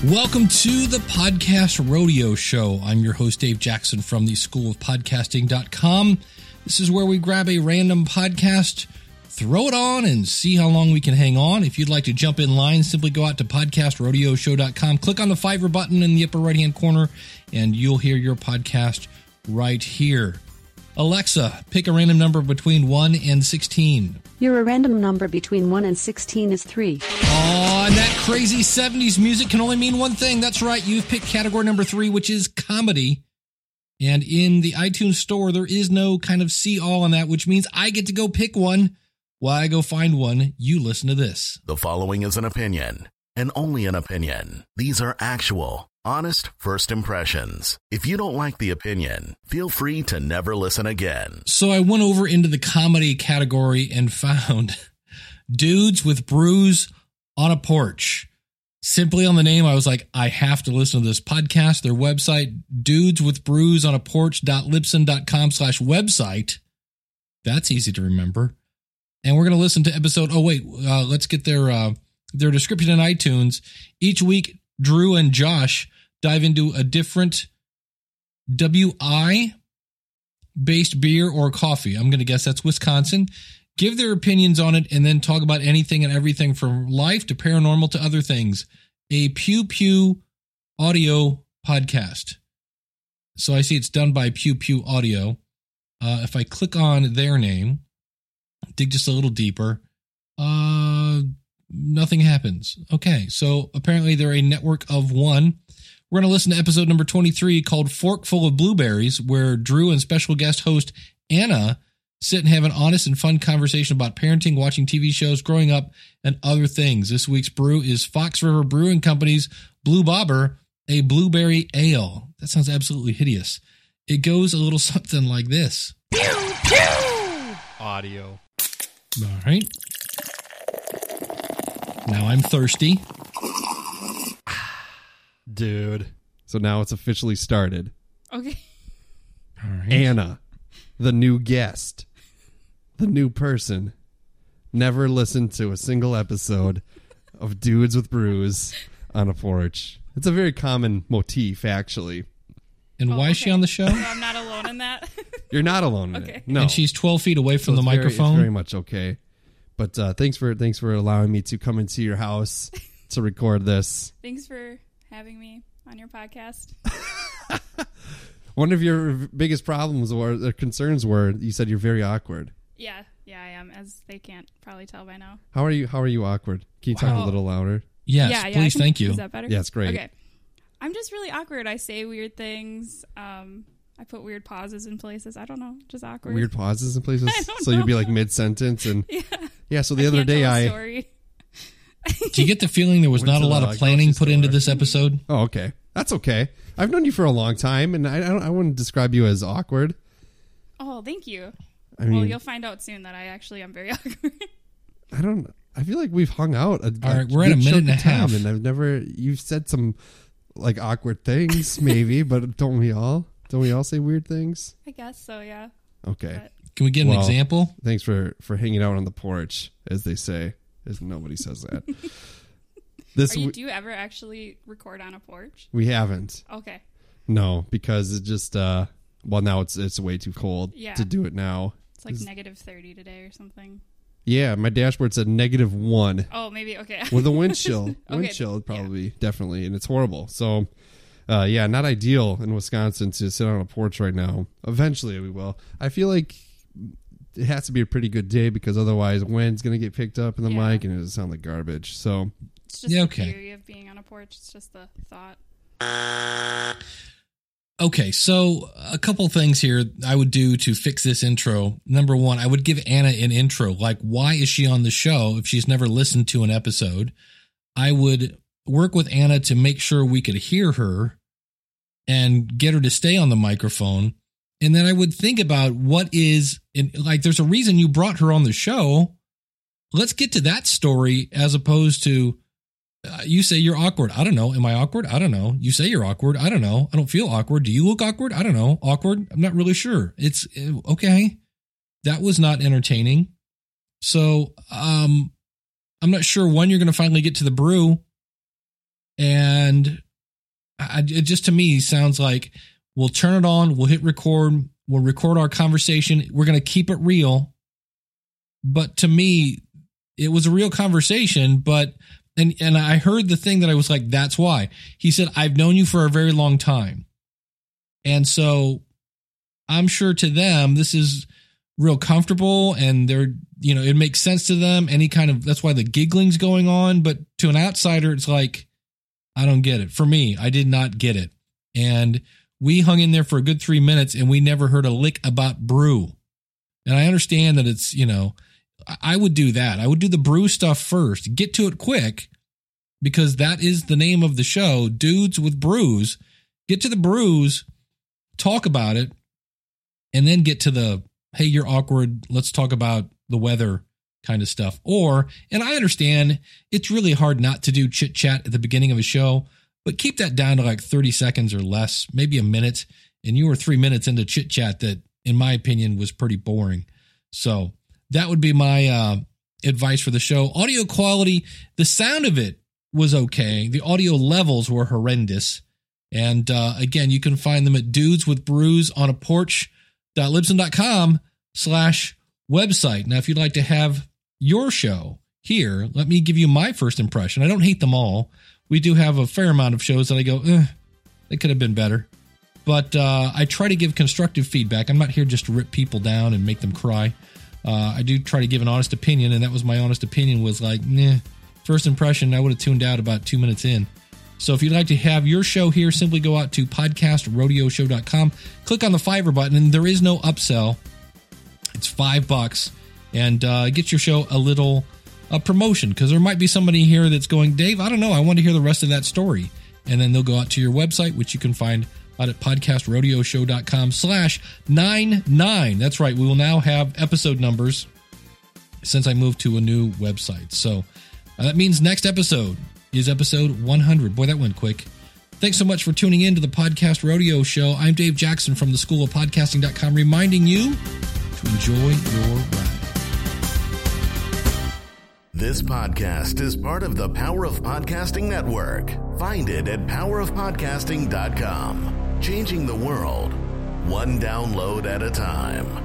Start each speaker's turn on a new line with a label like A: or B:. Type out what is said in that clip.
A: Welcome to the Podcast Rodeo Show. I'm your host, Dave Jackson from the School of Podcasting.com. This is where we grab a random podcast, throw it on, and see how long we can hang on. If you'd like to jump in line, simply go out to podcastrodeoshow.com, click on the Fiverr button in the upper right-hand corner, and you'll hear your podcast right here. Alexa, pick a random number between 1 and 16.
B: Your random number between 1 and 16 is 3.
A: Oh, and that crazy 70s music can only mean one thing. That's right. You've picked category number 3, which is comedy. And in the iTunes store, there is no kind of see all on that, which means I get to go pick one. While I go find one, you listen to this.
C: The following is an opinion, and only an opinion. These are actual, honest first impressions. If you don't like the opinion, feel free to never listen again.
A: So I went over into the comedy category and found Dudes with Brews on a Porch. Simply on the name, I was like, I have to listen to this podcast. Their website, dudeswithbrewsonaporch.libsyn.com/website. That's easy to remember. And we're going to listen to episode. Let's get their description in iTunes. Each week, Drew and Josh dive into a different WI-based beer or coffee. I'm going to guess that's Wisconsin. Give their opinions on it and then talk about anything and everything from life to paranormal to other things. A Pew Pew audio podcast. So I see it's done by Pew Pew Audio. If I click on their name, dig just a little deeper, nothing happens. Okay, so apparently they're a network of one. We're going to listen to episode number 23 called Fork Full of Blueberries, where Drew and special guest host Anna sit and have an honest and fun conversation about parenting, watching TV shows, growing up, and other things. This week's brew is Fox River Brewing Company's Blue Bobber, a blueberry ale. That sounds absolutely hideous. It goes a little something like this.
D: Pew, pew! Audio.
A: All right. Now I'm thirsty.
D: Dude. So now it's officially started.
E: Okay.
A: All right.
D: Anna, the new guest, the new person, never listened to a single episode of Dudes with Brews on a Porch. It's a very common motif, actually.
A: And why is she on the show?
E: So I'm not alone in that.
D: You're not alone in
E: Okay.
D: it. No.
A: And she's 12 feet away from the
D: So
A: microphone.
D: It's very much okay. But thanks for allowing me to come into your house to record this.
E: Thanks for having me on your podcast.
D: One of your biggest problems or concerns were you said you're very awkward.
E: Yeah, I am, as they can't probably tell by now.
D: How are you awkward? Can you talk a little louder?
A: Yes,
E: yeah,
A: please, thank you.
E: Is that better?
D: Yeah, it's great.
E: Okay. I'm just really awkward. I say weird things. I put weird pauses in places. I don't know, just awkward.
D: Weird pauses in places?
E: I don't
D: So you'd be
E: know.
D: like mid-sentence and...
E: Yeah.
D: So the other day
E: I...
A: Do you get the feeling there was
D: Went
A: not
D: to
A: a lot
D: the
A: of planning
D: grocery
A: put into
D: store.
A: this episode?
D: Oh, okay. That's okay. I've known you for a long time, and I wouldn't describe you as awkward.
E: Oh, thank you.
D: I mean,
E: Well, you'll find out soon that I actually am very awkward.
D: I feel like we've hung out.
A: All right, we're at a
D: good
A: minute
D: chunk
A: and a
D: of time,
A: half.
D: and I've never. You've said some like awkward things, maybe, but don't we all? Don't we all say weird things?
E: I guess so, yeah.
D: Okay.
E: But
A: Can we get an
D: Well,
A: example?
D: Thanks for hanging out on the porch, as they say. As nobody says that.
E: do you ever actually record on a porch?
D: We haven't.
E: Okay.
D: No, because it just now it's way too cold
E: Yeah.
D: to do it now.
E: It's like negative 30 today or something.
D: Yeah, my dashboard said -1
E: Oh, maybe. Okay.
D: with a wind chill.
E: Okay,
D: Wind chill probably definitely, and it's horrible. So not ideal in Wisconsin to sit on a porch right now. Eventually we will. I feel like it has to be a pretty good day because otherwise wind's going to get picked up in the
E: Yeah.
D: mic and it'll sound like garbage. So
E: It's just
A: Yeah,
E: the
A: okay.
E: theory of being on a porch. It's just the thought.
A: Okay, so a couple things here I would do to fix this intro. Number one, I would give Anna an intro. Like, why is she on the show if she's never listened to an episode? I would work with Anna to make sure we could hear her and get her to stay on the microphone. And then I would think about there's a reason you brought her on the show. Let's get to that story as opposed to, you say you're awkward. I don't know. Am I awkward? I don't know. You say you're awkward. I don't know. I don't feel awkward. Do you look awkward? I don't know. Awkward? I'm not really sure. It's okay. That was not entertaining. So, I'm not sure when you're going to finally get to the brew. And it just to me sounds like we'll turn it on, we'll hit record, we'll record our conversation. We're going to keep it real. But to me, it was a real conversation, but and I heard the thing that I was like, that's why. He said, I've known you for a very long time. And so I'm sure to them, this is real comfortable and they're, you know, it makes sense to them. Any kind of, that's why the giggling's going on. But to an outsider, it's like, I don't get it. For me, I did not get it. And we hung in there for a good 3 minutes and we never heard a lick about brew. And I understand that it's, you know, I would do that. I would do the brew stuff first, get to it quick, because that is the name of the show, Dudes with Brews. Get to the brews, talk about it, and then get to the, hey, you're awkward, let's talk about the weather kind of stuff. Or, and I understand it's really hard not to do chit chat at the beginning of a show, but keep that down to like 30 seconds or less, maybe a minute. And you were 3 minutes into chit chat that, in my opinion, was pretty boring. So that would be my advice for the show. Audio quality, the sound of it was okay. The audio levels were horrendous. And again, you can find them at Dudes with Brews on a porch.libsyn.com/website. Now, if you'd like to have your show here, let me give you my first impression. I don't hate them all. We do have a fair amount of shows that I go, they could have been better. But I try to give constructive feedback. I'm not here just to rip people down and make them cry. I do try to give an honest opinion, and that was my honest opinion, was like, first impression, I would have tuned out about 2 minutes in. So if you'd like to have your show here, simply go out to podcastrodeoshow.com, click on the Fiverr button, and there is no upsell. It's $5, and get your show a little promotion, because there might be somebody here that's going, Dave, I don't know, I want to hear the rest of that story. And then they'll go out to your website, which you can find out at podcastrodeoshow.com/99. That's right. We will now have episode numbers since I moved to a new website. So that means next episode is episode 100. Boy, that went quick. Thanks so much for tuning in to the Podcast Rodeo Show. I'm Dave Jackson from the School of Podcasting.com, reminding you to enjoy your ride.
C: This podcast is part of the Power of Podcasting Network. Find it at powerofpodcasting.com. Changing the world, one download at a time.